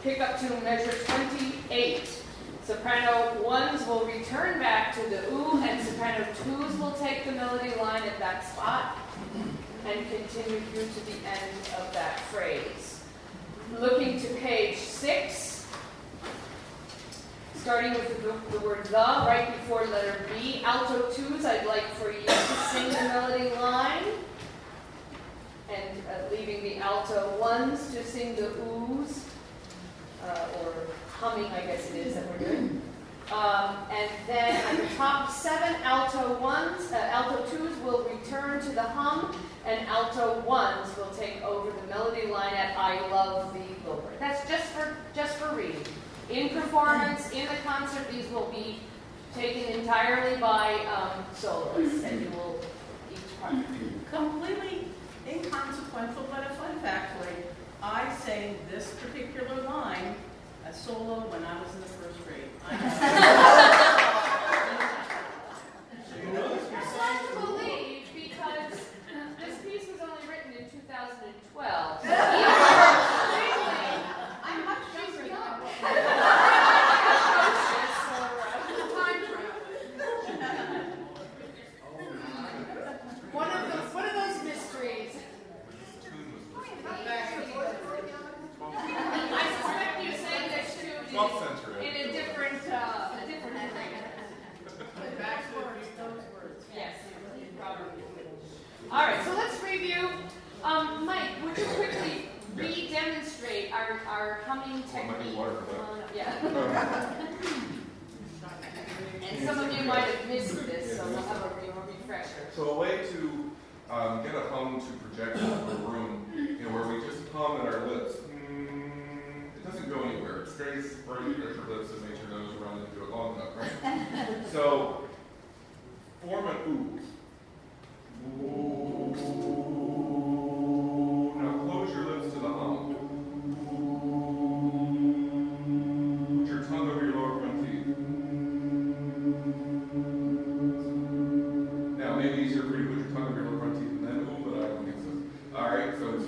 pick up to measure 28. Soprano 1s will return back to the ooh, and soprano 2s will take the melody line at that spot and continue through to the end of that phrase. Looking to page 6, starting with the word the right before letter B. Alto 2s, I'd like for you to sing the melody line, and leaving the alto 1s to sing the oohs, or humming, I guess it is that we're doing. And then at the top 7, alto 2s will return to the hum, and alto 1s will take over the melody line at I love thee, Lord. That's just for reading. In performance, in the concert, these will be taken entirely by soloists, and you will each part. Completely inconsequential, but a fun factoid. I sang this particular line as solo when I was in the first grade. I know. That's hard to believe because this piece was only written in 2012. So I'm much younger than I was. One of those mysteries. I suspect you sang this too in a different area. Yes, probably. All right, so let's review. Mike, would you quickly re-demonstrate our humming technique? Yeah. And some of you might have missed this, so we'll have a refresher. So a way to get a hum to project into the room, where we just hum at our lips. It doesn't go anywhere. It stays right at your lips and makes your nose run and do it long enough, right? So form an ooh. Ooh. Now close your lips to the hum. Put your tongue over your lower front teeth. Now, maybe easier for you to put your tongue over your lower front teeth and then ooh, but I don't think so. All right, so it's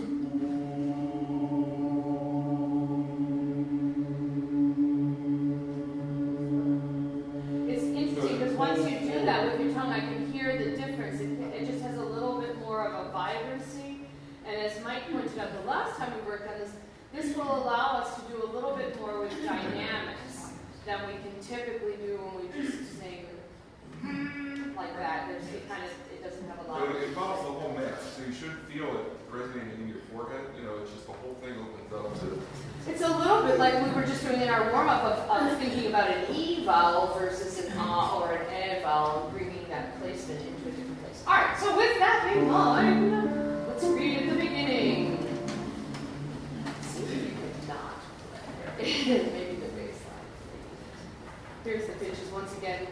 once you do that with your tongue, I can hear the difference. It just has a little bit more of a vibrancy. And as Mike pointed out the last time we worked on this, this will allow us to do a little bit more with dynamics than we can typically do when we just sing like that. It doesn't have a lot of... It involves the whole mass, so you should feel it resonating in your forehead. It's just the whole thing opens up to... It's a little bit like we were just doing in our warm-up of thinking about an E vowel versus an A or an E vowel, and bringing that placement into a different place. All right, so with that in mind, let's read at the beginning. See if you could not play. Maybe the bass line. Here's the pitches once again.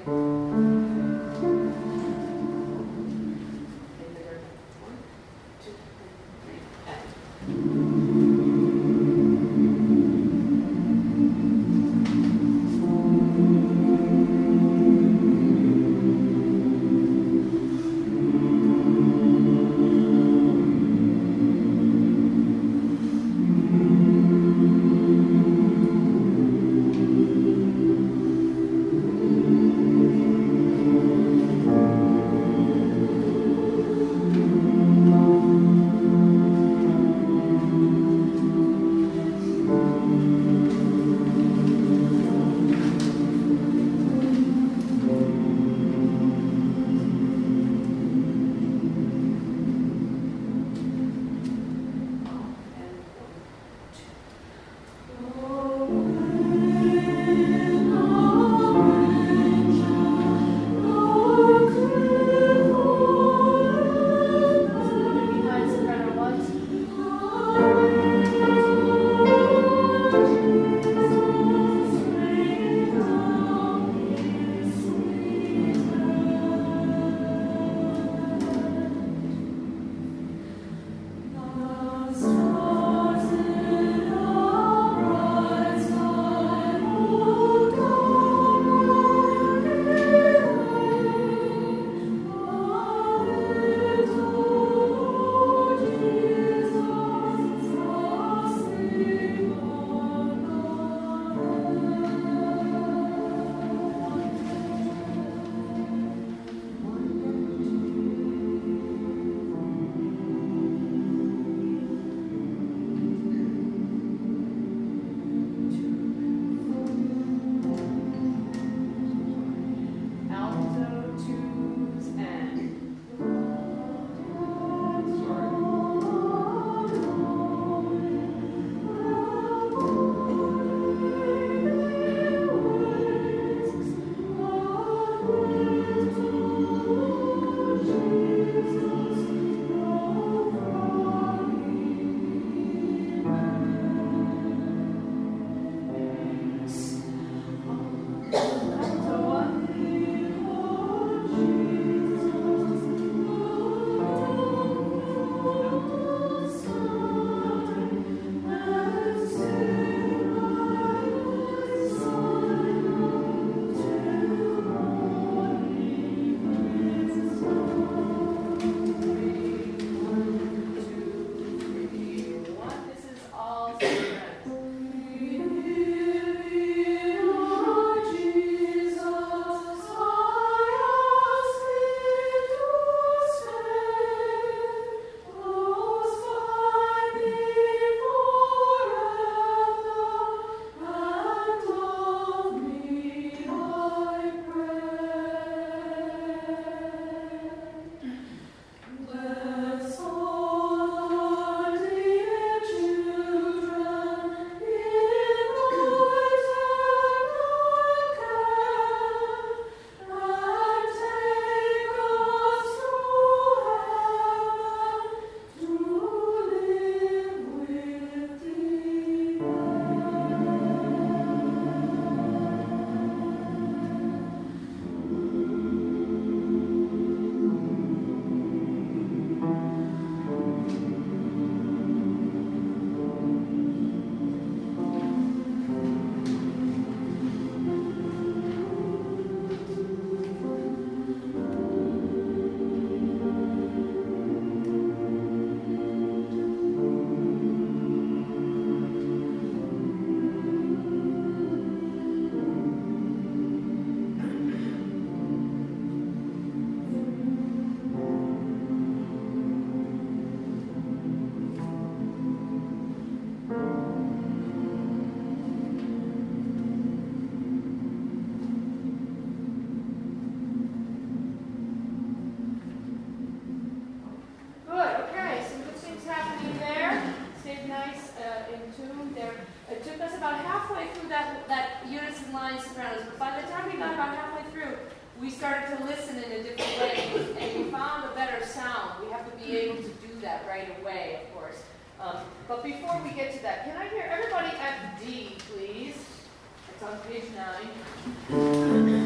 halfway through that unison line sopranos, but by the time we got about halfway through, we started to listen in a different way, and we found a better sound. We have to be able to do that right away, of course. But before we get to that, can I hear everybody at D, please? It's on page 9.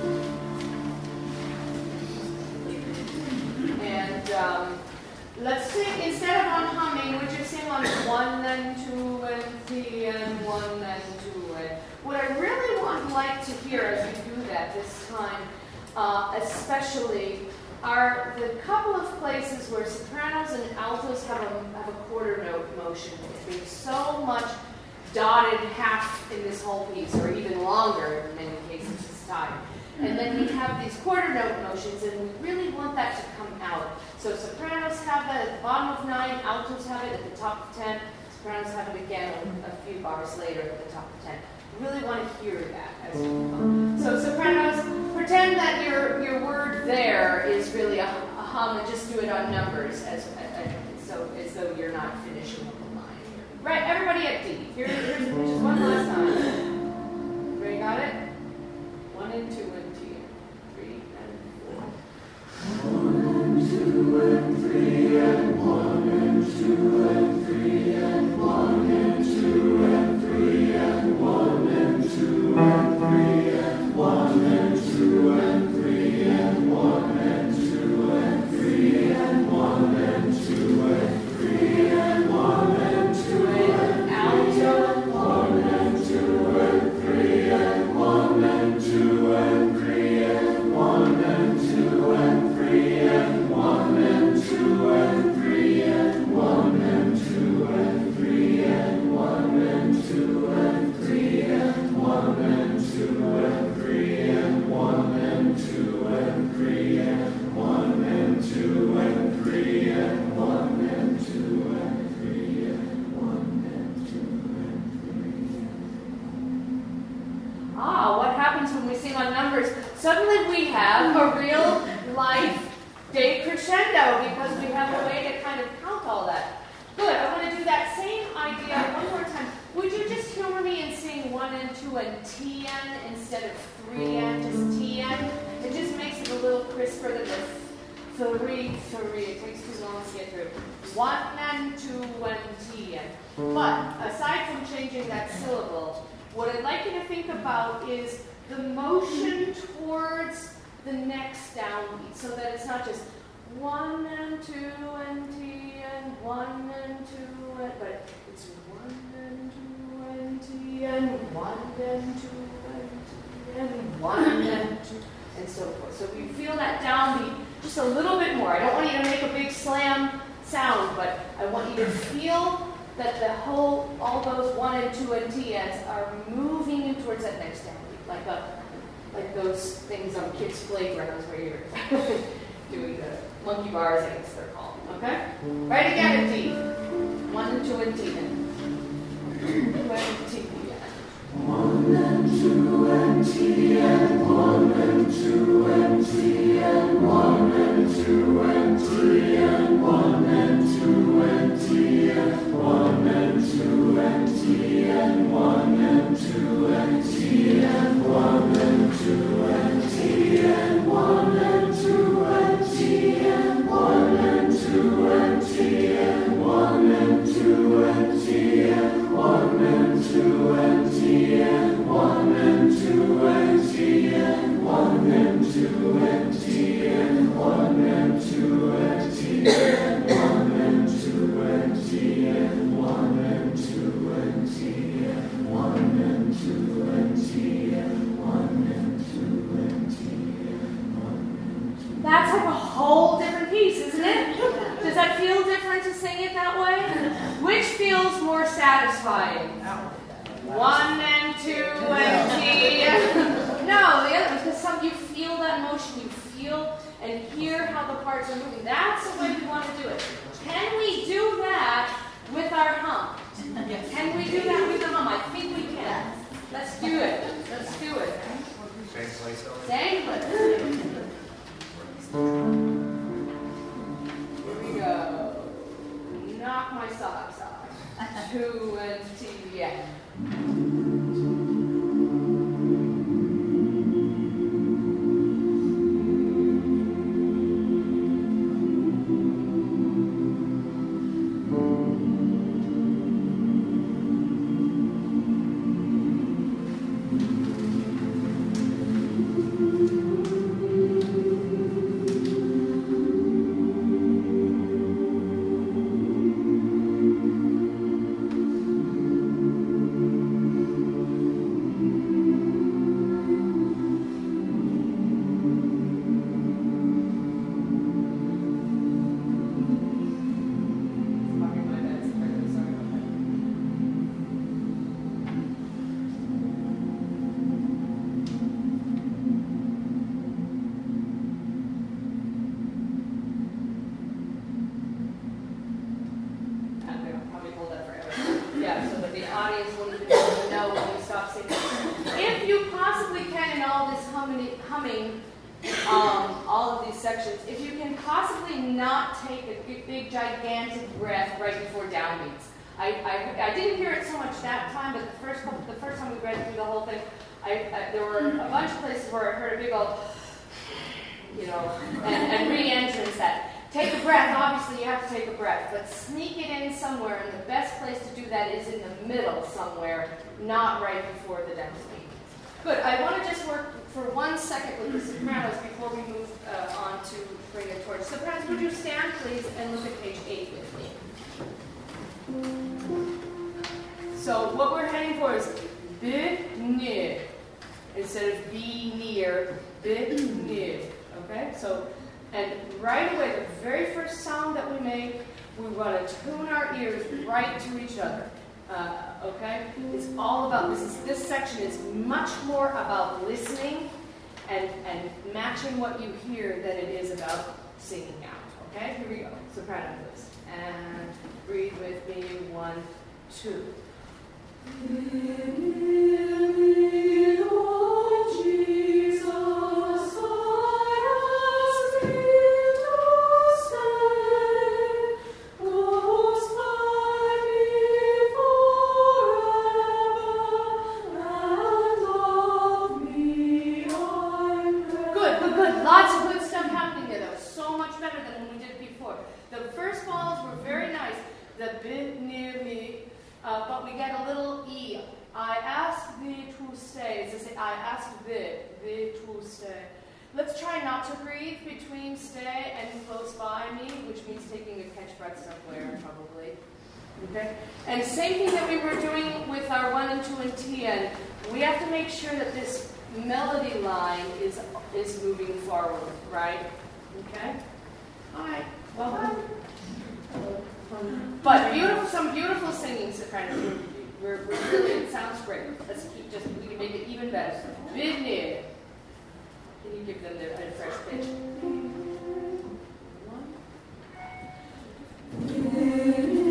And let's sing, instead of on humming, would you sing on 1 and 2 and 3 and 1 and 2 and... What I really would like to hear as we do that this time, especially, are the couple of places where sopranos and altos have a quarter note motion. There's so much dotted half in this whole piece, or even longer in many cases this time. And then we have these quarter note motions, and we really want that to come out. So sopranos have that at the bottom of 9, altos have it at the top of 10, sopranos have it again a few bars later at the top of 10. We really want to hear that as we move on. So sopranos, pretend that your word there is really a hum, and just do it on numbers as though you're not finishing up the line. Right, everybody at D. Here's just one last time. Everybody got it? 1 and 2 and 3 and 4. 1 and 2 and 3 and 1 and 2 and 3 and 1 and 2 and 3 and 1 and 2 and 3 and 1 and 2 and 3 and 1 and 2 and 3 and 1 and 2 and 3 and 1 and 2 and alto 1 and 2 and 3 and 1 and 2 and 3 and 1 and 2 and 3 and 1 and 2 and 3 and 1 and 2 and 3 and 1 and 2 and 3 and 1 and 2 and 3 and 1 and 2 and 3 and 1 and 2 and 3 and 1 and 2 and 3 and 1 and 2 and 3. Ah, what happens when we sing on numbers? Suddenly we have a real life decrescendo because we have a way to kind of count all that. Good, I want to do that same idea one more time. Would you just humor me and sing 1 and 2 and TN instead of 3 and just TN? It just makes it a little crisper than the 3. It takes too long to get through. 1 and 2 and TN. But aside from changing that syllable, what I'd like you to think about is the motion towards the next downbeat, so that it's not just 1 and 2 and T and 1 and 2 and, but it's 1 and 2 and T and 1 and 2 and T and 1 and 2 and so forth. So we feel that downbeat just a little bit more. I don't want you to make a big slam sound, but I want you to feel that all those 1 and 2 and TNs are moving you towards that next downbeat, like those things on kids' playgrounds where you're doing the monkey bars, I guess they're called. Okay? Right again at D. 1 and 2 and T. 2 and T. 1 and 2 and T and 1 and 2 and T and 1 and 2 and 3 and 1 and 2 and T and 1 and 2 and T and 1 and 2 and T and 1 and 2 and T and 1 and 2 and T and 1 and 2 and T and 1 and 2 and T and 1 and 2 and T and 1 and 2 and T and 1 and 2 and T and 1 and 2 and T and 1 and 2 and T and 1 and 2 and T and 1 and 2 and T and 1 and 2 and T and 1 and 2. That's like a whole different piece, isn't it? Does that feel different to sing it that way? Which feels more satisfying? 1 and 2 and T. No, the other, because you feel that motion, you feel and hear how the parts are moving. That's the way we want to do it. Can we do that with our hum? Yes. Can we do that with the hum? I think we can. Let's do it. Let's do it. Same place. Here we go. Knock my socks off. 2 and T, yeah. harmonies won't even know when you stop singing. If you possibly can, in all this humming, all of these sections, if you can possibly not take a big gigantic breath right before downbeats. I didn't hear it so much that time, but the first time we read through the whole thing, there were a bunch of places where I heard a big old, and re-entrance that. Take a breath, obviously you have to take a breath, but sneak it in somewhere, and the best place to do that is in the middle somewhere, not right before the downbeat. Good, I want to just work for 1 second with the sopranos before we move on to bring it towards. Sopranos, would you stand please and look at page 8 with me. So what we're heading for is bi-near, instead of be near, bi-near, okay? So, and right away, the very first sound that we make, we want to tune our ears right to each other. Okay? It's all about, this section is much more about listening and matching what you hear than it is about singing out. Okay? Here we go. Soprano, please. And breathe with me. 1, 2. But we get a little E. I ask thee to stay. As I say, I ask thee to stay. Let's try not to breathe between stay and close by me, which means taking a catch breath somewhere, probably. Okay? And same thing that we were doing with our 1 and 2 and Tien. We have to make sure that this melody line is moving forward, right? Okay? All right. Well done. But some beautiful singing, soprano. We're really, it sounds great. Let's we can make it even better. Bi-near. Can you give them a fresh pitch? 1.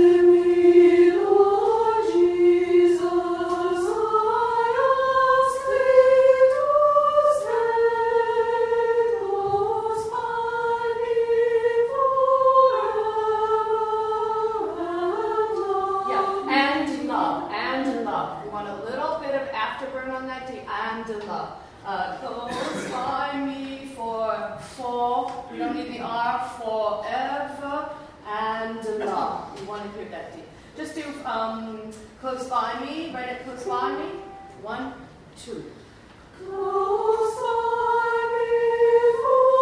Close by me for, we don't need the R, forever, and love. We want to hear that D. Just do close by me, write it close by me. 1, 2. Close by me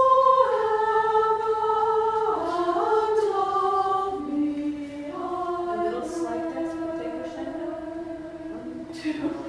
forever, and love me. A little slight crescendo. 1, 2.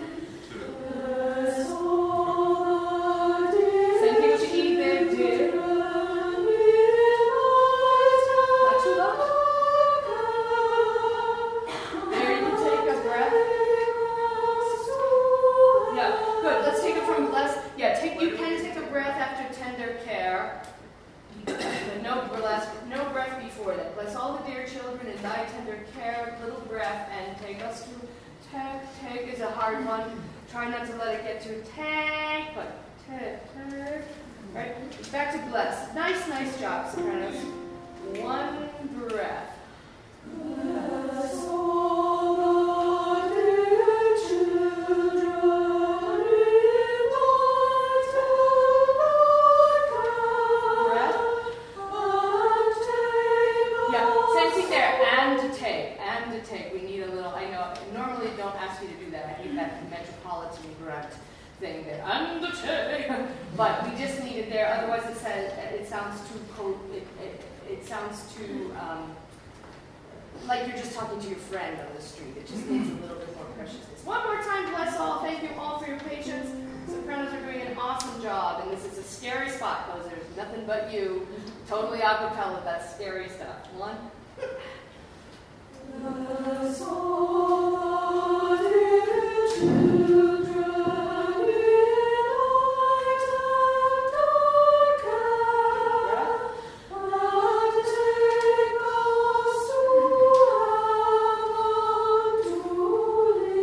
Take is a hard one. Try not to let it get too take, but take. Right? Back to bless. Nice job, sopranos. 1 breath. Bless all the dear children in thy tender breath. And take. Yeah, same thing there. And to take. We need a little. I know. I normally don't ask you to do that. I hate that metropolitan correct thing there. Undertake. But we just need it there. Otherwise, it sounds too. It sounds too like you're just talking to your friend on the street. It just needs a little bit more preciousness. One more time, bless all. Thank you all for your patience. Sopranos are doing an awesome job, and this is a scary spot because there's nothing but you. Totally a cappella. That's scary stuff. 1. Bless all the dear children in thy tender care, and take us to heaven to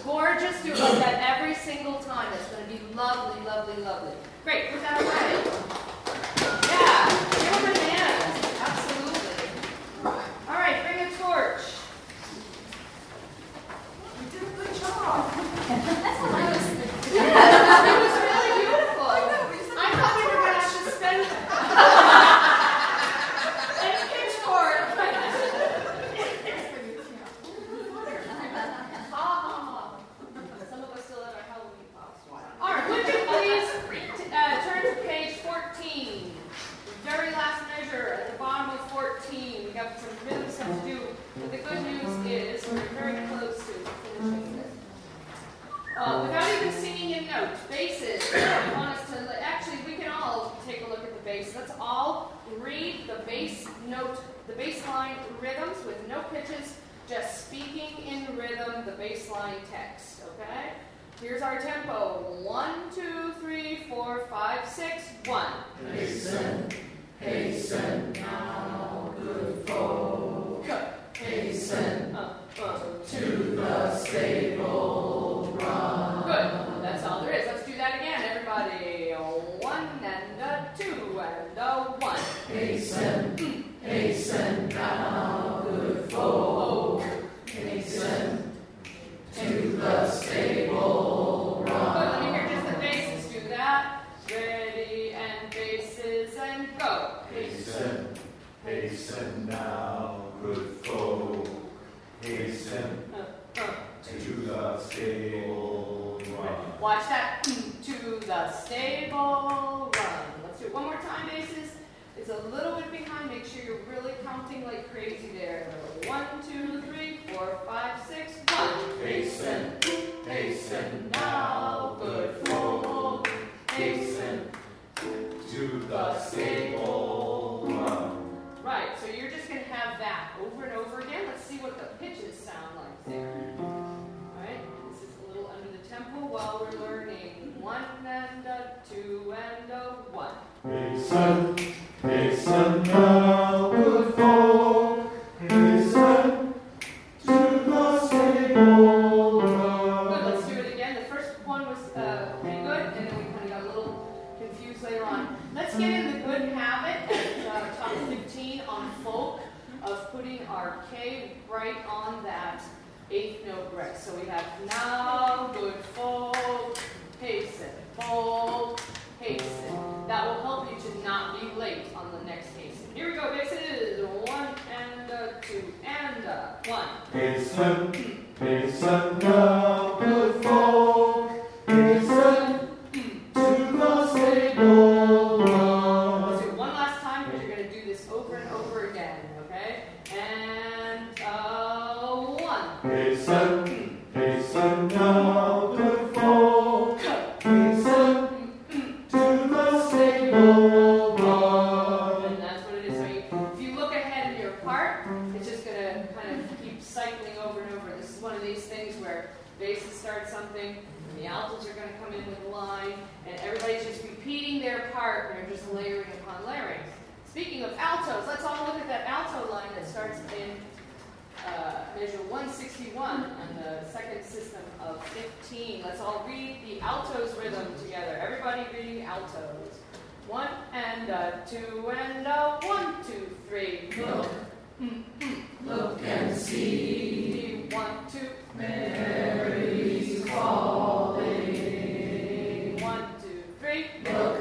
Gorgeous. Do it like that every single time. That's going to be lovely, lovely, lovely. Great. Put that away. Yeah. Give them a hand. Absolutely. All right. Bring a torch. You did a good job. Yeah, it was really beautiful. I thought we were going to have to spend a pitchfork. Some of us still have our Halloween costume. All right, would you please turn to page 14. The very last measure at the bottom of 14. We got some rhythm stuff to do. But the good news is we're very close to finishing this. Without even singing in notes, basses. I want us to actually, we can all take a look at the bass. Let's all read the bass note, the bass line rhythms with no pitches, just speaking in rhythm the bass line text. Okay? Here's our tempo. 1, 2, 3, 4, 5, 6. 1. Hasten, hasten now, good folk. Hasten to the stable run. Good. That's all there is. Let's do that again, everybody. 1 and a 2 and a 1. Hasten, hasten now, good folk. Hasten to the stable Good. run. Let me hear just the basses. Do that. Ready and basses and go. Hasten, hasten now, good folk. Hasten to the stable run. Watch that. To the stable run. Let's do it one more time, basses. It's a little bit behind. Make sure you're really counting like crazy there. 1, 2, 3, 4, 5, 6. 1. Hasten, hasten now, good folk. Hasten to the stable run. Right, so you're just going to have that over and over again. Let's see what the pitches sound like there. Alright, this is a little under the tempo while we're learning. 1 and a 2 and a 1. Hasten, hasten now, good folk. Hasten to the stable run. Good, let's do it again. The first one was pretty good, and then we kind of got a little confused later on. Let's get in the good habit at top 15 on folk of putting our K right on that 8th note right. So we have now, good folk, hasten, folk, hasten. That will help you to not be late on the next hasten. Here we go, basses. 1 and a 2 and a 1. Hasten, hasten now, good folk. Hasten to the stable run. Let's do it one last time because you're going to do this over and over again, okay? And 1. Hasten, hasten now, good folk. Hasten to the stable run. And that's what it is. So if you look ahead in your part, it's just going to kind of keep cycling over and over. This is one of these things where basses start something, and the altos are going to come in with a line, and everybody's just repeating their part, and they're just layering upon layering. Speaking of altos, let's all look at that alto line that starts in measure 161 on the second system of 15. Let's all read the altos rhythm together. Everybody reading altos. 1 and a 2 and a 1, 2, 3. Look, look and see. 1, 2. Mary's calling. 1, 2, 3. Look,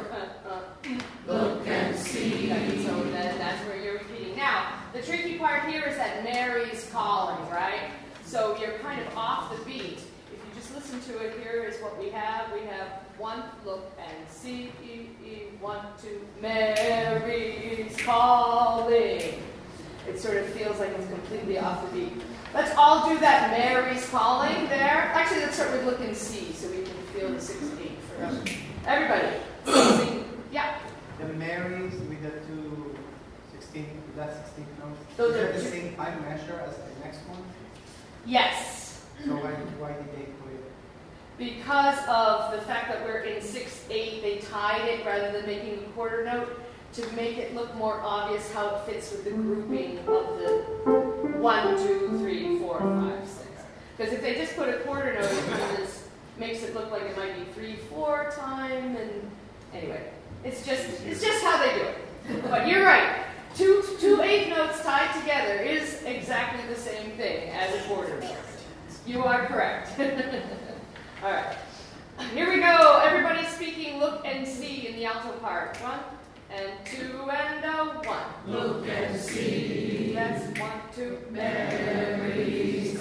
look and see. So that's where you're repeating. Now, the tricky part here is that Mary's calling, right? So you're kind of off the beat. If you just listen to it, here is what we have. We have 1, look and see, 1, 2, Mary's calling. It sort of feels like it's completely off the beat. Let's all do that Mary's calling there. Actually, let's start with look and see so we can feel the 16 for us. Everybody. Sing. Yeah. The Marys with the 2 16, that's 16 notes. Those Is are that the two- same time measure as the next one? Yes. So why did they put it? Because of the fact that we're in 6/8, they tied it rather than making a quarter note to make it look more obvious how it fits with the grouping of the 1, 2, 3, 4, 5, 6. Because if they just put a quarter note, it kind of just makes it look like it might be 3/4 time, and anyway, it's just how they do it. But you're right. Two eighth notes tied together is exactly the same thing as a quarter note. You are correct. All right. Here we go. Everybody speaking look and see in the alto part. 1 and 2 and a 1. Look and see. That's 1, 2. Mary's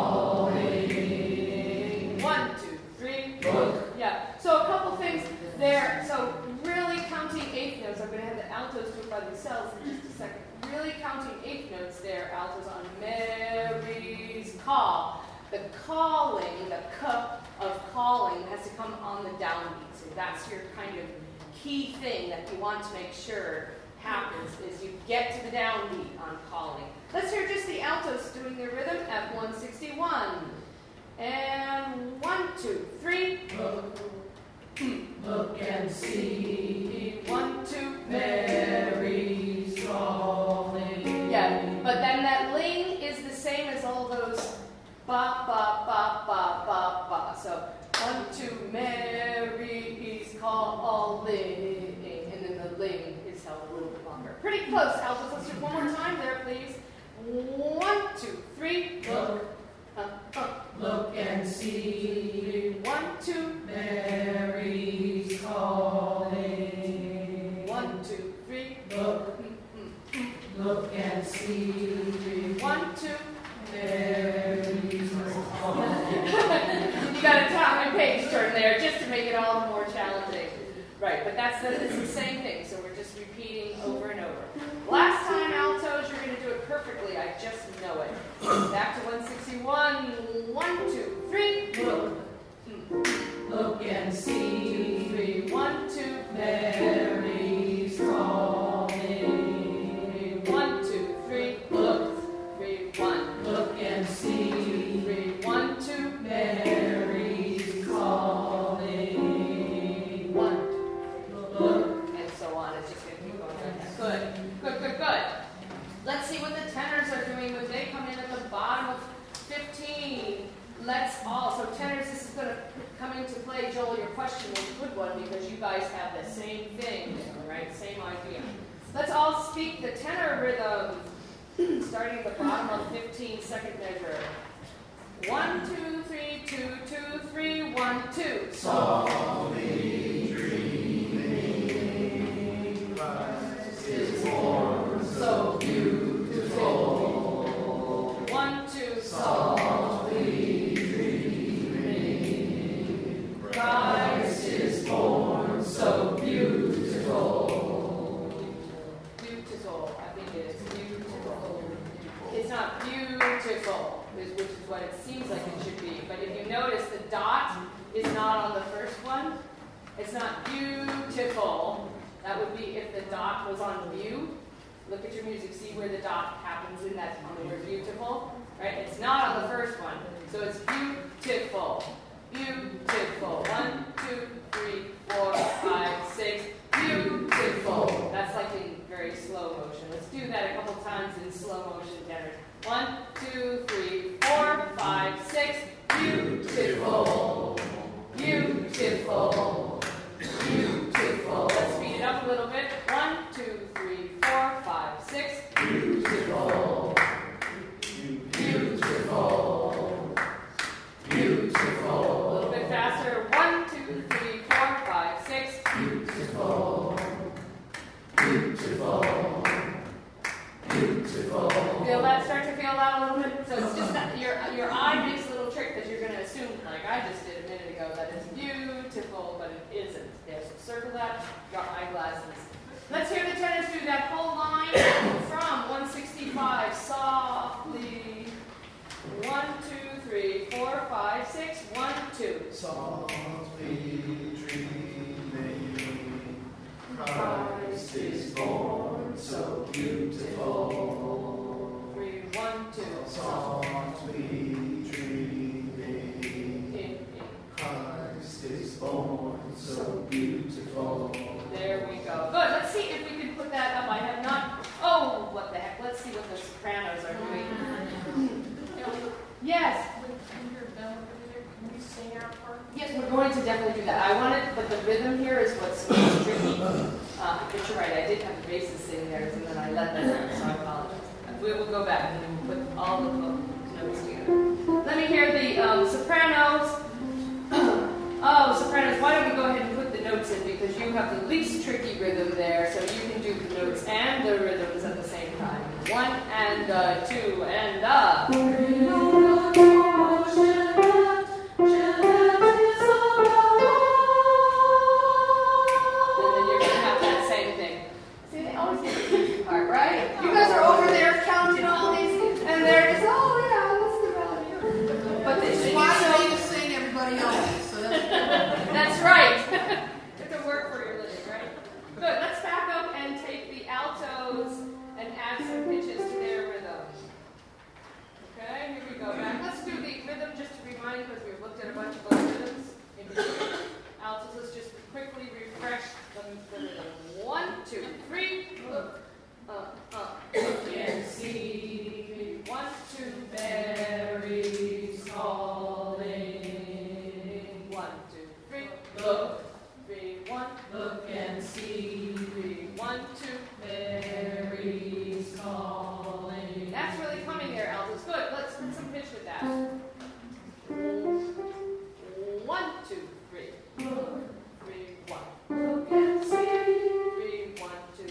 calling. 1, 2, 3. Look. Yeah. So a couple things there. So really counting eighth notes. I'm going to have the altos do it by themselves in just a second. Really counting eighth notes there. Altos on Mary's call. The calling, the k of calling, has to come on the downbeat. So that's your kind of key thing that you want to make sure happens, is you get to the downbeat on calling. Let's hear just the altos doing their rhythm at 161. And 1, 2, 3. Look and see. 1, 2. Mary's calling. Yeah, but then that ling is the same as all those ba, ba, ba, ba, ba, ba. So 1, 2, Mary's calling. And then the ling is held a little bit longer. Pretty close, altos. Let's do it one more time there, please. 1, 2, 3. Look. Look and see. 1, 2. Mary's calling. 1, 2, 3. Look. Look and see. 1, 2. Mary's calling. You got to tap my page turn there just to make it all more challenging. Right, but it's the same thing, so we're just repeating over and over. Last time altos, you're going to do it perfectly. I just know it. Back to 161. 1, 2, 3. Look. Look and see. 3, 1, 2. Mary's calling. 1, 2, 3. Look. 3, 1. Look and see. 3, 1, 2. Mary's calling. 1. Look. And so on. It's just going to keep going like that. Good. Good, good, good. Let's see what the tenors are doing when they come in at the bottom of 15. Let's all, so tenors, this is going to come into play. Joel, your question was a good one because you guys have the same thing, right? Same idea. Let's all speak the tenor rhythm, starting at the bottom of 15, second measure. 1, 2, 3, 2, 2, 3, 1, 2. Softly dreaming, Christ is born, so beautiful. 1, 2, Softly dreaming, Christ is born, so beautiful. Beautiful. I think it is beautiful. It's not beautiful, which is what it seems like it should be. But if you notice, the dot is not on the first one. It's not beautiful. That would be if the dot was on view. Look at your music. See where the dot happens in that on the word beautiful. Right? It's not on the first one. So it's beautiful. Beautiful. 1, 2, 3, 4, 5, 6. Beautiful. That's like in very slow motion. Let's do that a couple times in slow motion tenors. 1, 2, 3, 4, 5, 6. Beautiful. Beautiful. Beautiful. Let's speed it up a little bit. 1, 2, 3, 4, 5, 6. Beautiful. Beautiful. Beautiful. A little bit faster. 1, 2, 3, 4, 5, 6. Beautiful. Beautiful. Beautiful. Feel that? Start to feel that a little bit? So it's just that your eye makes a little trick because you're going to assume, like I just did a minute ago, that it's beautiful, but it isn't. There, so circle that, your eyeglasses. Let's hear the tenors do that whole line from 165, softly. 1, 2, 3, 4, 5, 6. 1, 2. Softly dreaming, Christ is born, so beautiful. 3, 1, 2. Softly dreaming, Christ is born, so beautiful. There we go. Good. Let's see if we can put that up. I have not. Oh, what the heck? Let's see what the sopranos are doing. Yes. the rhythm here is what's tricky. But you're right, I did have the basses sitting there, and then I let them out, so I apologize. We will go back and put all of the notes together. Let me hear the sopranos. Oh, sopranos, why don't we go ahead and put the notes in, because you have the least tricky rhythm there, so you can do the notes and the rhythms at the same time. 1 and 2 and That's right. You have to work for your living, right? Good. Let's back up and take the altos and add some pitches to their rhythm. Okay, here we go. Back. Let's do the rhythm just to remind, because we've looked at a bunch of those rhythms. Altos, let's just quickly refresh the rhythm. 1, 2, 3. Look. And see. 1, 2, berries calling. 1, 2, 3. Look. 3, 1. Look and see. 3, 1, 2. Berries calling. That's really coming there, altos. Good. Let's put some pitch with that. 1, 2, 3. Look. 3, 1. Look and see. 3, 1, 2.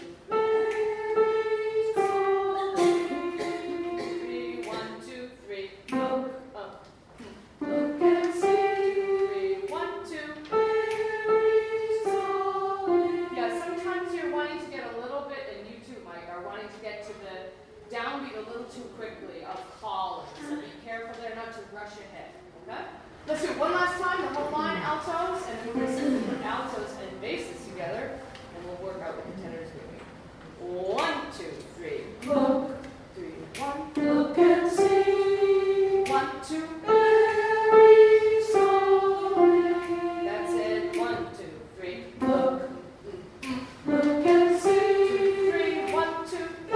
Downbeat a little too quickly of calling, so be careful there not to rush ahead, okay? Let's do it one last time, the whole line, altos, and then we're going to put altos and basses together, and we'll work out what the tenors do. 1, 2, 3, look, 3, 1, look and see, 1, 2, berries calling. That's it, 1, 2, 3, look, look and see, 3, 1, 2,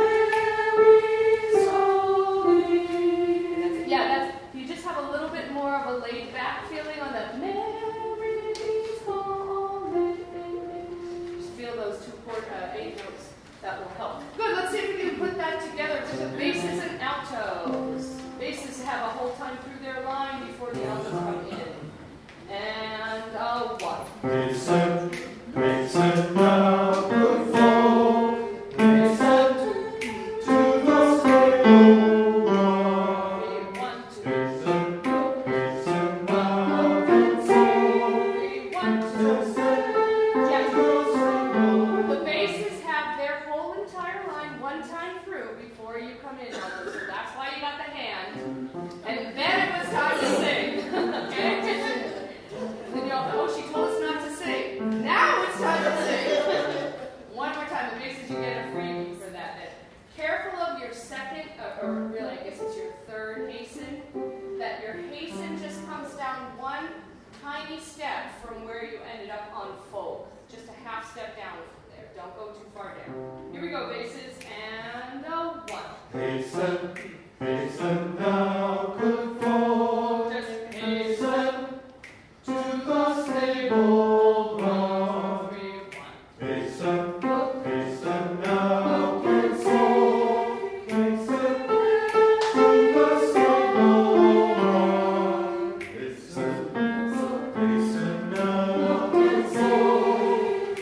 more of a laid-back feeling on the melodies calling. Just feel those 8 notes. That will help. Good. Let's see if we can put that together with the basses and altos. Basses have a whole time through their line before the altos come in. And 1. Listen now, good folk. Listen to the stable rock. 1, 2. Tiny step from where you ended up on folk. Just a half step down from there. Don't go too far down. Here we go, basses, and 1. Hasten now, good folk. Just Hasten to the stable ground. 3, 1. Hasten now, good folk. Hasten to the stable ground. Hasten now, good folk.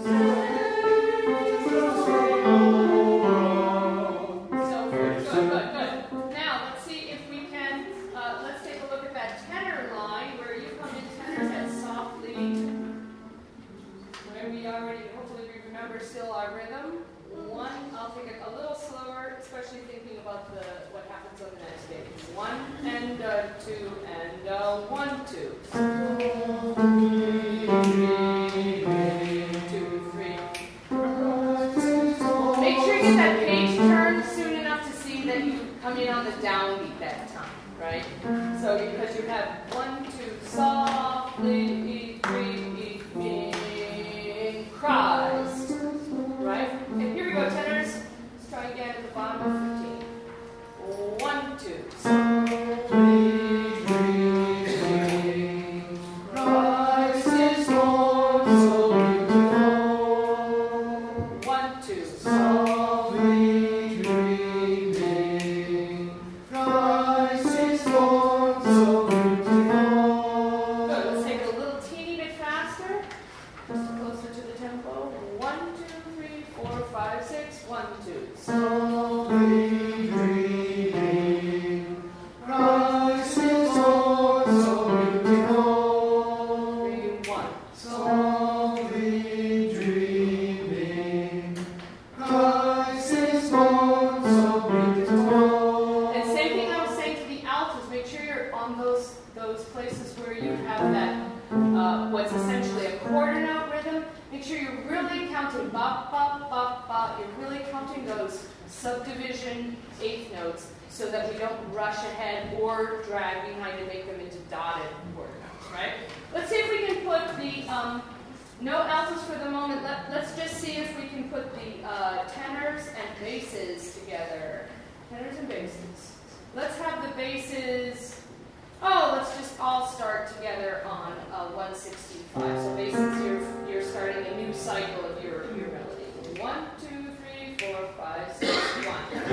So good. Now let's see if we can. Let's take a look at that tenor line where you come in tenors and softly. Where we already hopefully we remember still our rhythm. 1. I'll take it a little slower, especially thinking about what happens on the next days. 1 and 2 and 1, 2. 2, 3. Make sure you get that page turned soon enough to see that you come in on the downbeat that time, right? So because you have 1, 2, softly, 3, Christ, right? And here we go, tenors. Let's try again at the bottom of 15. 1, 2. Christ is Lord. we're really counting those subdivision eighth notes so that we don't rush ahead or drag behind and make them into dotted quarter notes, right? Let's see if we can put the, no altos for the moment. Let's just see if we can put the tenors and basses together. Tenors and basses. Let's have the basses, let's just all start together on 165. So basses, you're starting a new cycle of your melody. 1, 2, 3, 4, 5, 6, 1.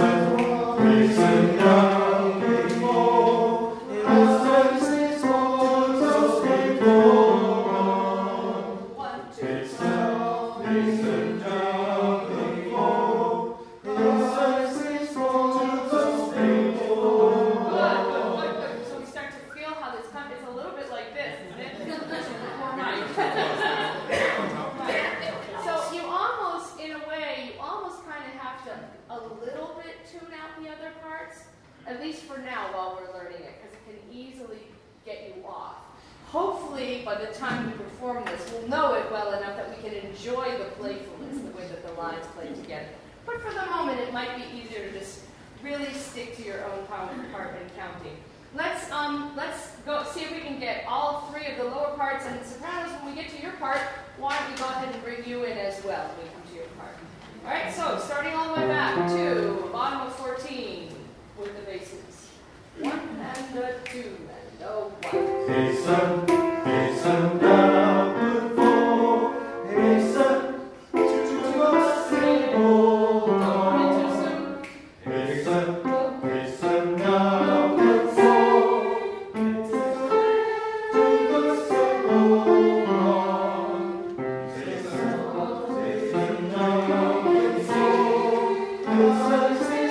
At least for now while we're learning it, because it can easily get you off. Hopefully, by the time we perform this, we'll know it well enough that we can enjoy the playfulness, the way that the lines play together. But for the moment, it might be easier to just really stick to your own part and counting. Let's go see if we can get all three of the lower parts and sopranos. When we get to your part, why don't we go ahead and bring you in as well when we come to your part. All right, so starting all the way back to bottom of 14. With the basses. 1 and a 2 and a 1. Hasten down the floor. Hasten to the single dawn. Hasten down the floor. To the single dawn. Hasten down the floor.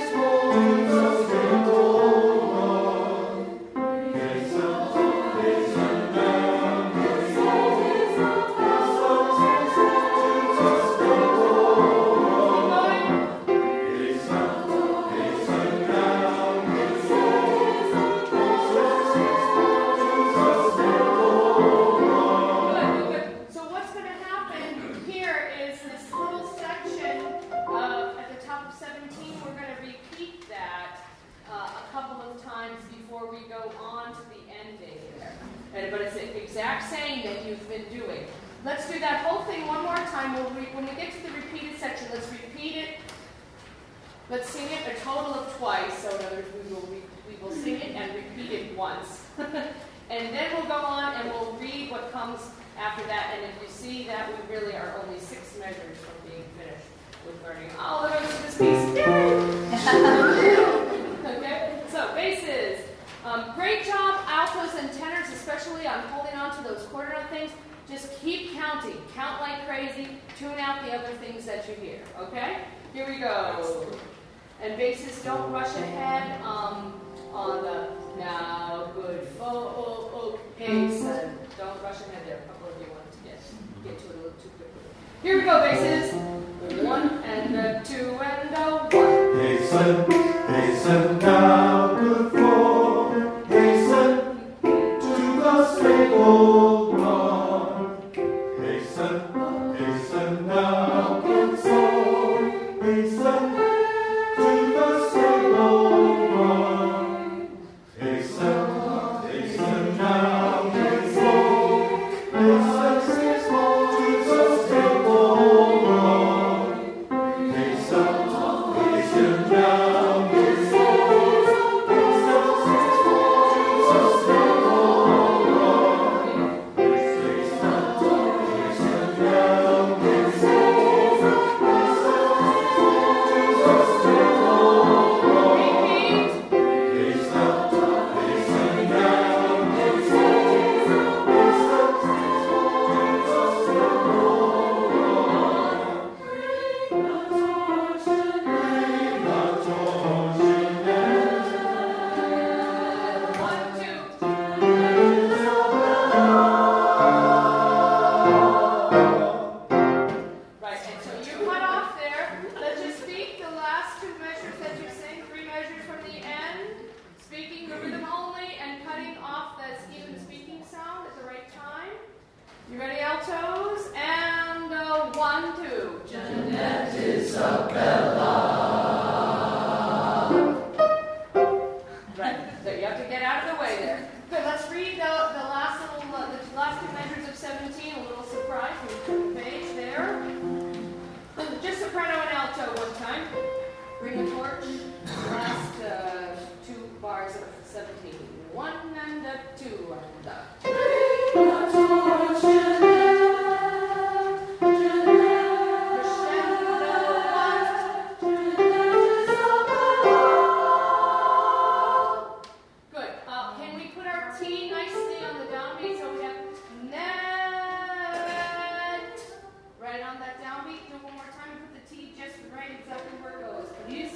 But it's the exact same that you've been doing. Let's do that whole thing one more time. When we get to the repeated section, let's repeat it. Let's sing it a total of twice. So in other words, we will sing it and repeat it once. And then we'll go on and we'll read what comes after that. And if you see that, we really are only 6 measures from being finished with learning all the rest of this piece. Okay, so basses. Great job, altos and tenors, especially on holding on to those quarter note things. Just keep counting. Count like crazy. Tune out the other things that you hear. Okay? Here we go. And basses, don't rush ahead on the now good hasten. Don't rush ahead there. A couple of you wanted to get to it a little too quickly. Here we go, basses. 1 and a 2 and a 1. Hasten, hasten down the floor. Hasten to the stable run. Hasten, hasten down the floor. Hasten to the stable run. Hasten, hasten down the floor. Hasten to the stable run. Hasten, hasten down the floor. Right, so you have to get out of the way there. Good, let's read the last little, the last two measures of 17, a little surprise. We turn the page there. Just soprano and alto one time. Bring a torch. Last two bars of 17. 1 and a 2 and a. Good. Can we put our T nicely on the downbeat so we have net right on that downbeat? Do it one more time and put the T just right exactly where it goes, please.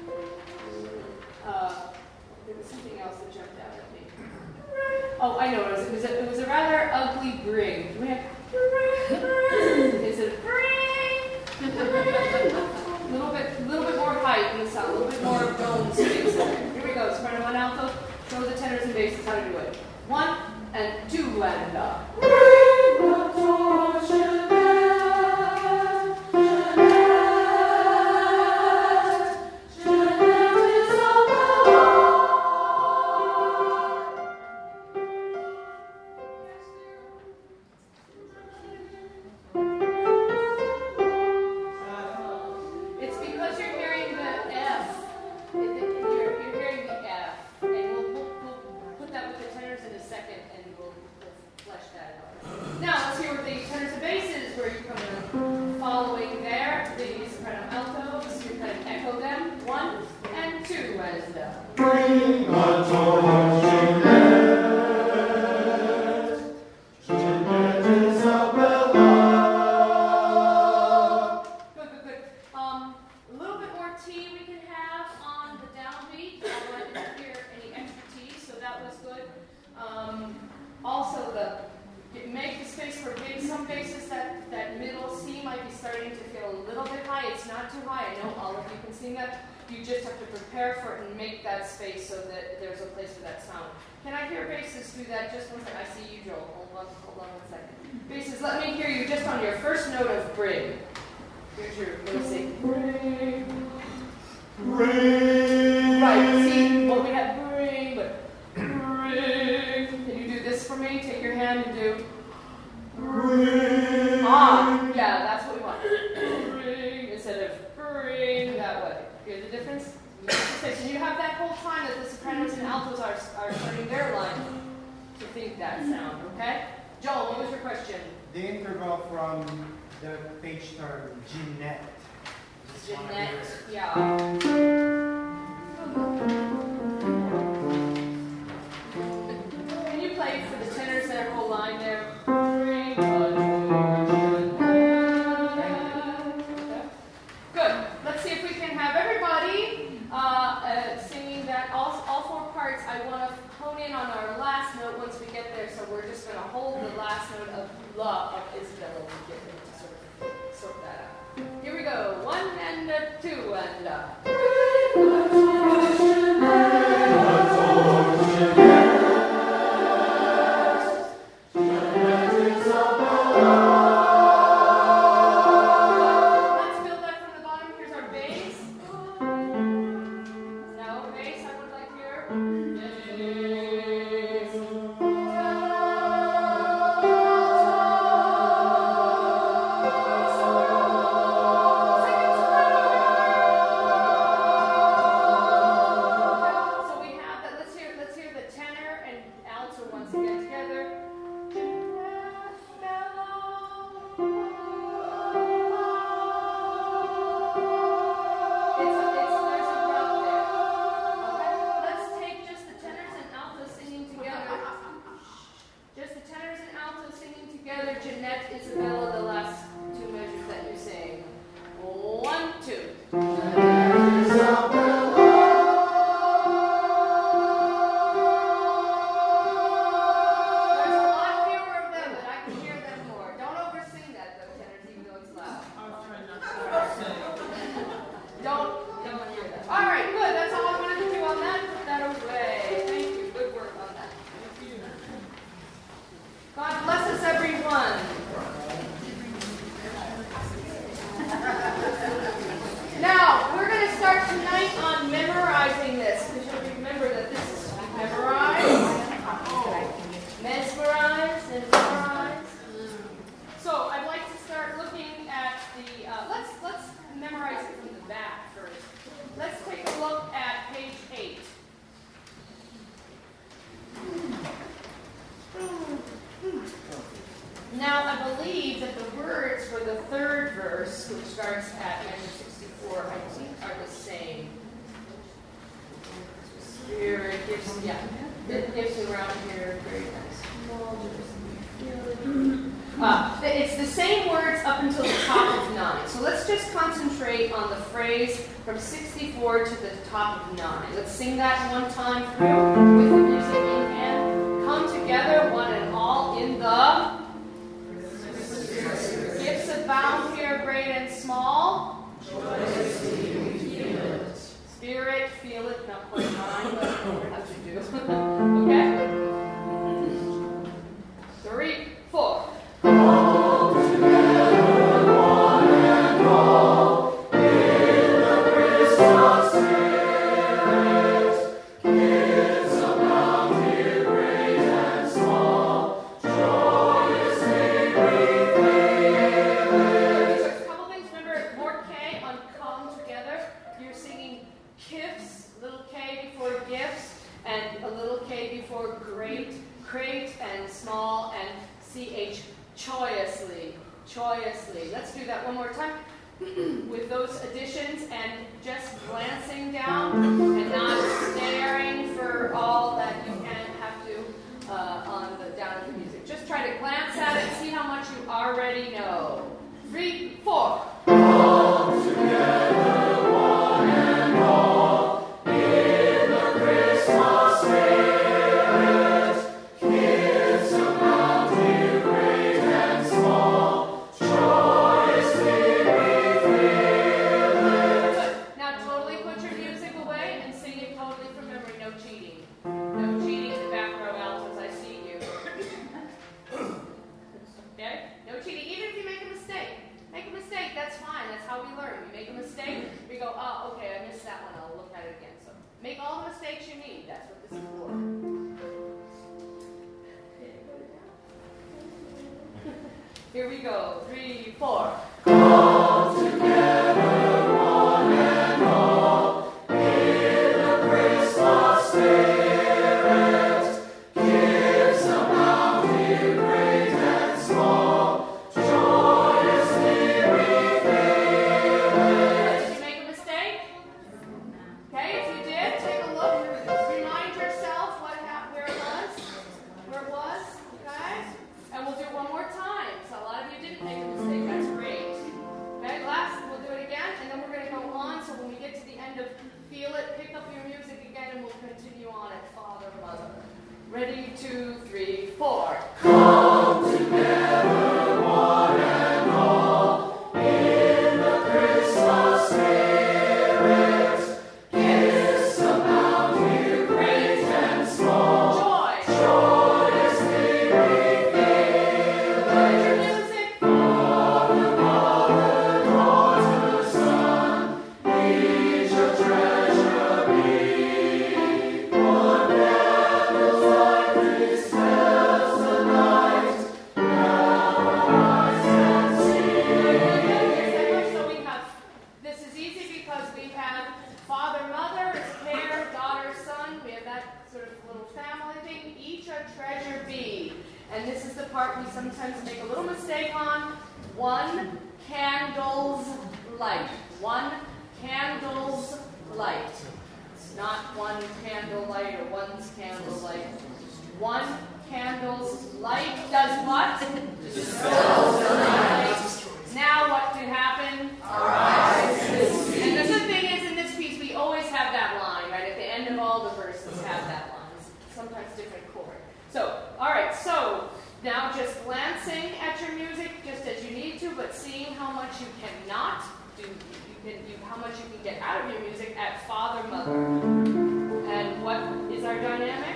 There was something else that jumped out at me. Oh, I know what it was. It was a rather ugly bring. Do we have? Is it bring? A little bit more height in the sound, a little bit more dome space there. Here we go. Soprano and alto. Show the tenors and basses how to do it. 1 and 2 and up. It's because you're hearing the F. You're hearing the F. And we'll put that with the tenors in a second and we'll flesh that out. Now let's hear what the tenors and basses where you come in. Following there, the soprano altos, you kind of echo them. 1 and 2 and up. Bring a torch in Jeanette Isabella. Good. A little bit more T we can have on the downbeat. I didn't hear any extra T, so that was good. Also, make the space for some basses that middle C might be starting to feel a little bit high. It's not too high. I know all of you can sing that. You just have to prepare for it and make that space so that there's a place for that sound. Can I hear basses do that? Just one second. I see you, Joel. Hold on 1 second. Basses, let me hear you just on your first note of bring. Here's your, let me see. Bring. Right, see, well, we have bring, but bring. Can you do this for me? Take your hand and do. Yeah, that's what we want. Bring, instead of bring, that way. Hear the difference? So you have that whole time that the sopranos and altos are starting their line to think that sound, okay? Joel, what was your question? The interval from the page term, Jeanette. Just wanna hear Jeanette, it. yeah. Can you play for the tenors that whole line there? Good. Let's see if we can have everybody singing that all 4 parts. I want to hone in on our last note once we get there, so we're just going to hold the last note of La of Isabella to get them to sort that out. Here we go. 1 and a 2 and a. Let's build that from the bottom. Here's our bass. Now bass I would like here. Bass. yeah. Ifs around here, very nice. Small, it's the same words up until the top of 9. So let's just concentrate on the phrase from 64 to the top of 9. Let's sing that one time through with the music in hand. Come together, one and all, in the gifts abound here, great and small. Spirit, feel it, not quite mine, but we'll have to do. Okay? 3, 4. Joyously. Let's do that one more time with those additions and just glancing down and not staring for all that you can have to on the down of the music. Just try to glance at it and see how much you already know. 3, 4. All together, one and all, in the Christmas spirit, kids abound here, great and small. Make all the mistakes you need. That's what this is for. Here we go. 3, 4. Come together, one and all, in the Christmas spirit. Gifts abound here, great and small. Joyously we feel it. Did you make a mistake? Okay, if you did, take a look. Remind yourself where it was, okay? And we'll do it one more time. So a lot of you didn't make a mistake. That's great. Okay, last, we'll do it again, and then we're going to go on. So when we get to the end of Feel It, pick up your music again, and we'll continue on at Father, Mother. Ready, 2, 3, 4. Come together, one and all, in the Christmas spirit. Gifts abound here, great and small. Joy. Joyously we feel it. Your music. Father, Mother, Daughter, Son, each a treasure be. One candle's light dispels the night. Now our eyes can see. So we have, this is easy because we have Father, Mother is care, daughter, son. We have that sort of little family thing. Each a treasure be. And this is the part we sometimes make a little mistake on. One candle's light. One candle's light. It's not one candle light or one's candle light. One candle's light does what? Dispels the night. Now what can happen? Our eyes can see. And the good thing is, in this piece, we always have that line, right? At the end of all the verses have that line. Sometimes different chord. So, all right, so now just glancing at your music, just as you need to, but seeing how much you cannot do, how much you can get out of your music at Father, Mother. And what is our dynamic?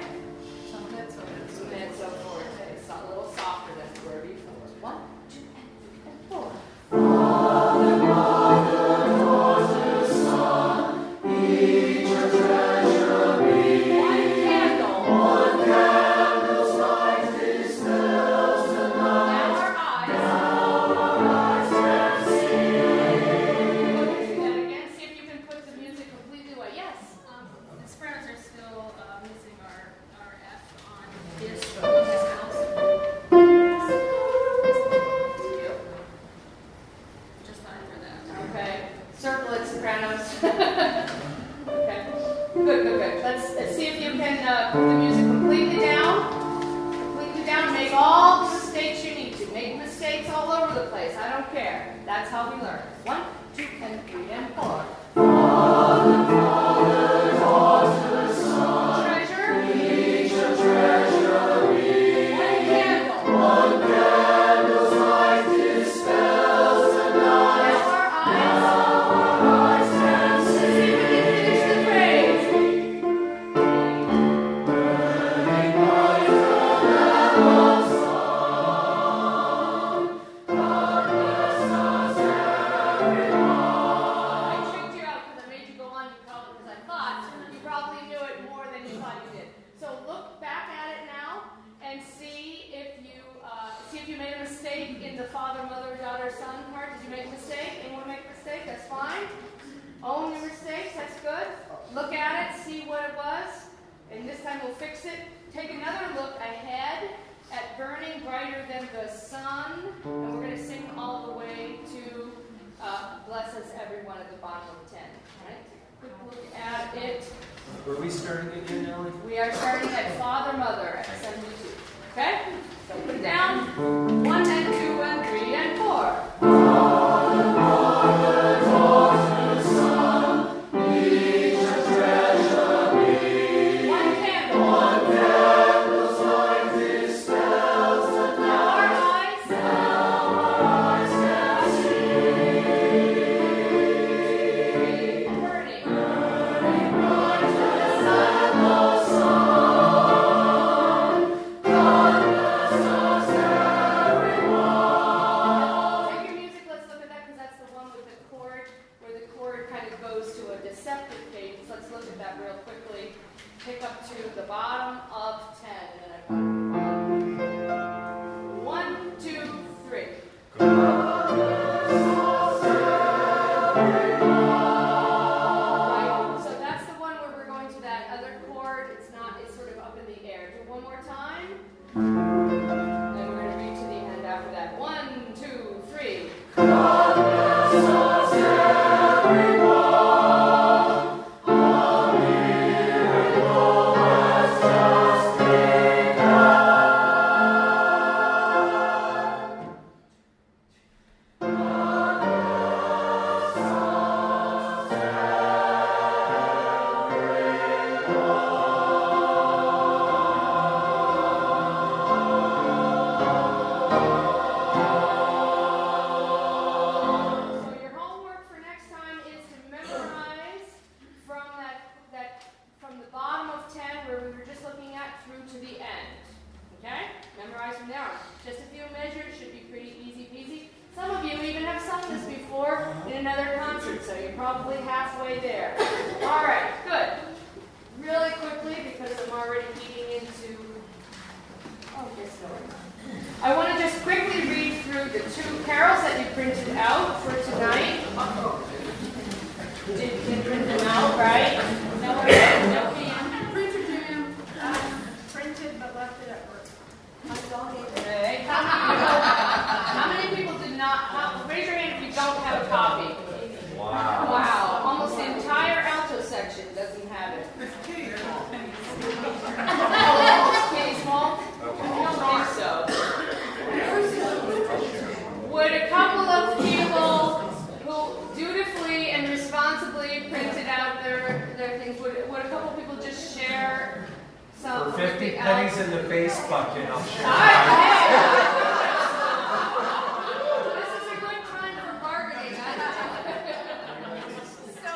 Mezzo forte. It's a little softer than we were before. 1, 2, and 3, and 4. Father, Mother, Daughter, Son, each a treasure be. One candle. One candle's light dispels the night. Now our eyes can see. Do that again. See if you can put the music completely away. Yes. Good. Let's see if you can put the music completely down. Make all the mistakes you need to. Make mistakes all over the place. I don't care. That's how we learn. 1, 2, and 3, and 4. Father, daughter, Son. Treasure. Each a treasury. One candle's light dispels the night. Now our eyes can see. See if we can finish the phrase. Burning light of that sun. Darkness does everyone. I tricked you out because I made you go on because I thought you probably knew it more than you thought you did. So look back at it now and see if you made a mistake in the father, mother, daughter, son part. Did you make a mistake? Anyone make a mistake? That's fine. Own your mistakes. That's good. Look at it. See what it was. And this time we'll fix it. Take another look ahead at burning brighter than the sun. And we're going to sing all the way to bless us everyone at the bottom of 10. All right? Quick look at it. Were we starting again, Ellie? We are starting at Father, Mother at 72. Okay? So put it down. 1 and 2 and 3 and 4. Father, Mother, daughter, Son, each a treasury. One candle. One candle's light dispels the night. Now our eyes can see. Burning. Burning bright as the sun. Take your music, let's look at that because that's the one with the chord, where the chord kind of goes to a deceptive cadence. Let's look at that real quickly. Pick up to the bottom of 10, and then I 1, 2, 3. Right, so that's the one where we're going to that other chord. It's sort of up in the air. Do it one more time. Then we're going to read to the end after that. 1, 2, 3. So your homework for next time is to memorize from the bottom of 10 where we were just looking at through to the end. Okay? Memorize from there on. Just a few measures, should be pretty easy peasy. Some of you even have sung this before in another concert, so you're probably halfway there. All right, good. Really quickly, because I'm already heating into... Oh, yes, no. I want to just quickly read through the 2 carols that you printed out for tonight. Did print them out, right? No PM. Printed, ma'am. Printed, but left it at work. Okay. How many people did not? Raise your hand if you don't have a copy. Wow. Almost the entire alto section doesn't have it. Oh, Katie Small? I don't think so. Would a couple of people who dutifully and responsibly printed out their things, would a couple of people just share some? For 50 pennies in the face bucket, I'll share. This is a good time for bargaining. So,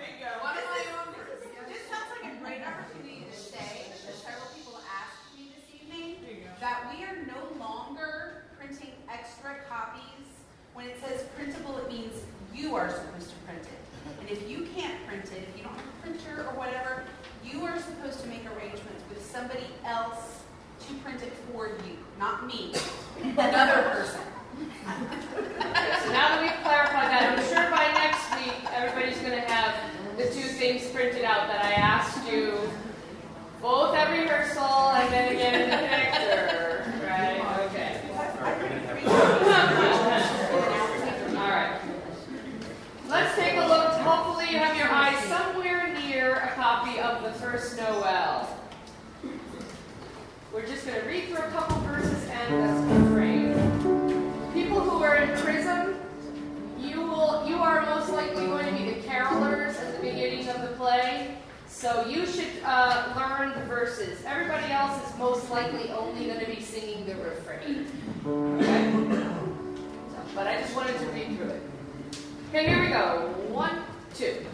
this sounds like a great opportunity to say, as several people asked me this evening, that we are no longer printing extra copies. When it says printable, it means you are supposed to print it. And if you can't print it, if you don't have a printer or whatever, you are supposed to make arrangements with somebody else to print it for you, not me, another person. So now that we've clarified that, I'm sure by next week everybody's going to have the 2 things printed out that I asked you both at rehearsal and then again in the picture. Right? Okay. All right. Let's take a look. Hopefully you have your eyes somewhere near a copy copy of the first Noel. We're just going to read through a couple verses and the refrain. People who are in Prism, you are most likely going to be the carolers at the beginning of the play. So you should learn the verses. Everybody else is most likely only going to be singing the refrain. Okay? But I just wanted to read through it. Okay, here we go. 1, 2.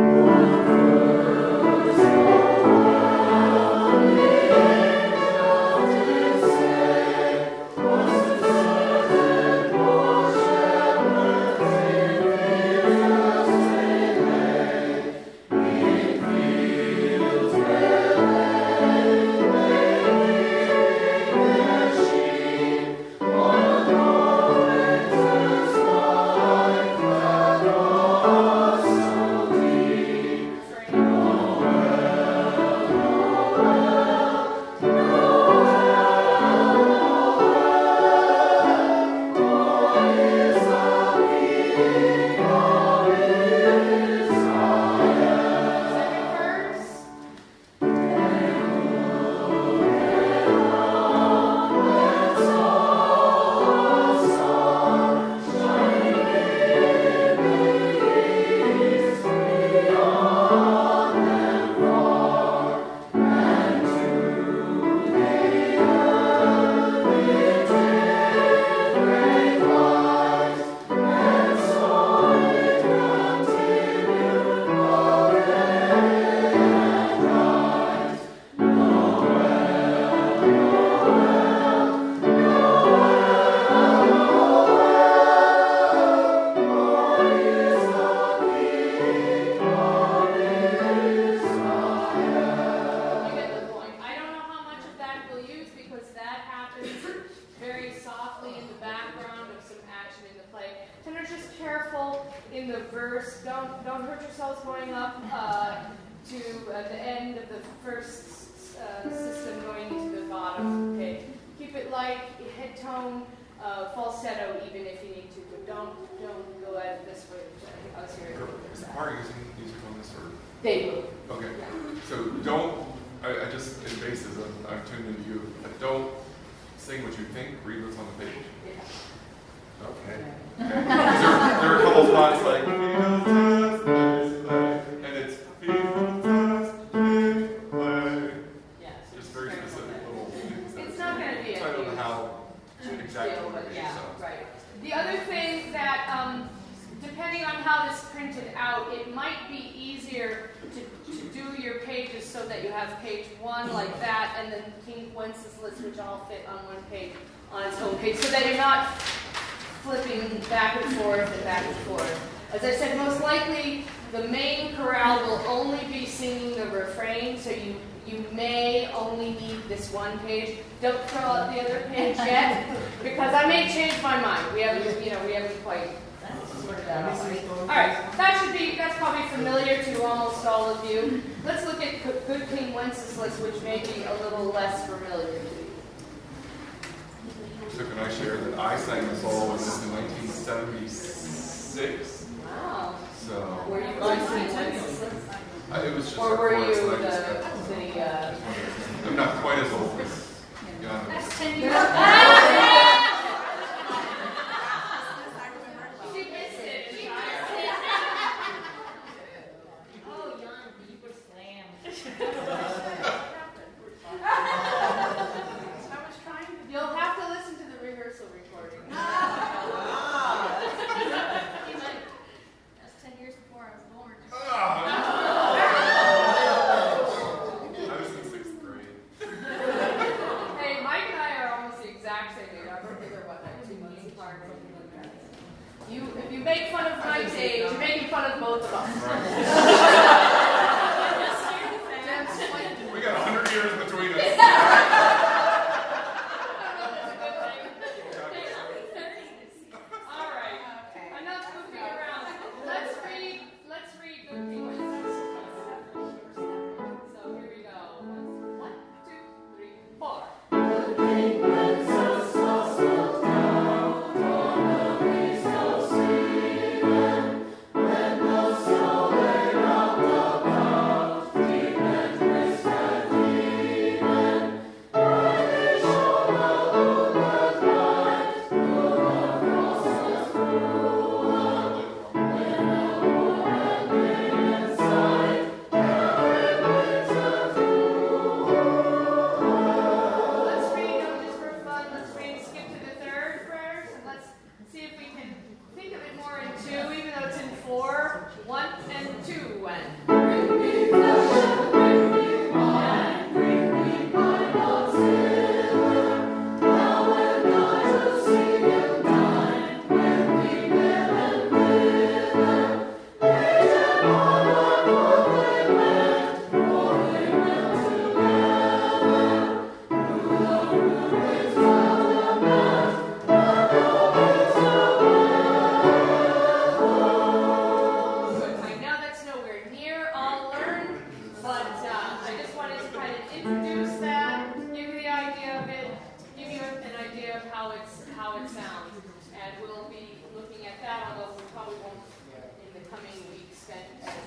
Which may be a little less familiar to you. So can I share that I sang the solo in this in 1976? Wow. So. Were you going to sing Wenceslas? It was just. Or were you the? I'm not quite as old as. That's 10 years. If you make fun of my age, you're making fun of both of us. We got 100 years between us. All right. Enough goofing around. Let's read Good King Wenceslas. So here we go. 1, 2, 3, 4. When the soul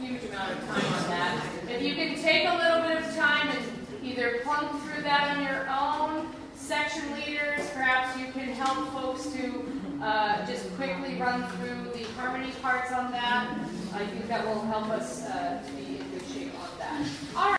huge amount of time on that. If you can take a little bit of time and either plunk through that on your own, section leaders, perhaps you can help folks to just quickly run through the harmony parts on that. I think that will help us to be in good shape on that. All right.